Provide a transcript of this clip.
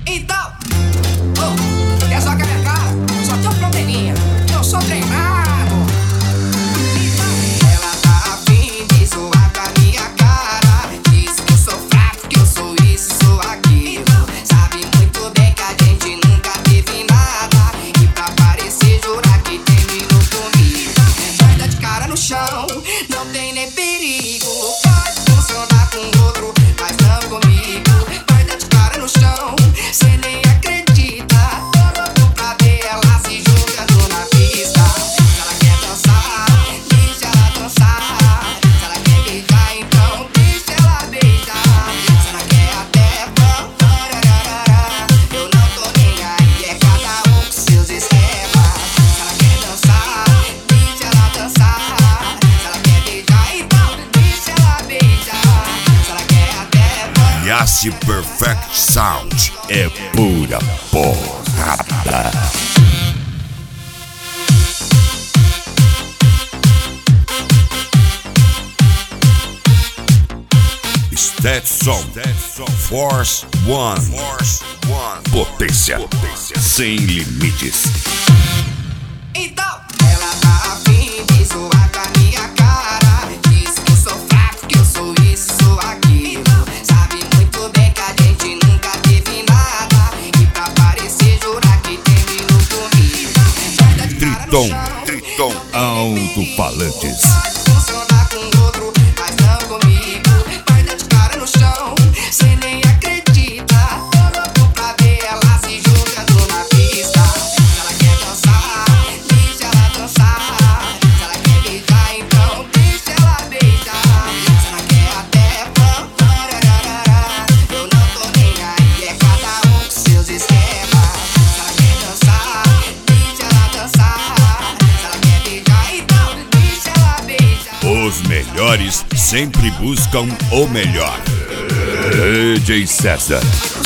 Então, quer só que a minha cara? Só tem um probleminha. Eu sou treinado. Então, ela tá afim de zoar com a minha cara. Diz que eu sou fraco, que eu sou isso, sou aquilo. Sabe muito bem que a gente nunca teve nada. E pra parecer jurar que terminou comigo. Vai dar de cara no chão, não tem nem perigo. Pode funcionar com outro, mas não comigo. Vai dar de cara no chão, cê nem acredita. Tô louco pra ver ela se jogando na pista. Se ela quer dançar, deixa ela dançar. Se ela quer beijar, então deixa ela beijar. Se ela quer até parararara, eu não tô nem aí, é cada um com seus esquemas. Se ela quer dançar, deixa ela dançar. Se ela quer beijar, então deixa ela beijar. Se ela quer até Yassi Perfect Sound é pura porrada. Stetson Force One. Potência sem limites. Então, ela tá afim de zoar com a minha cara. Diz que eu sou fraco, que eu sou isso, sou aquilo. Sabe muito bem que a gente nunca teve nada. E pra parecer jurar que terminou comigo. Vai dar de cara no chão, Triton Alto-Falantes. pode funcionar com outro, mas não comigo. Vai dar de cara no chão, cê nem acredita. Tô louco pra ver ela se jogando na pista. Se ela quer dançar, deixa ela dançar. Se ela quer beijar, então deixa ela beijar. Se ela quer até parararara, eu não tô nem aí, é cada um com seus esquemas. Se ela quer dançar, deixa ela dançar. Se ela quer beijar, então deixa ela beijar. Os melhores sempre buscam o melhor. DJ César.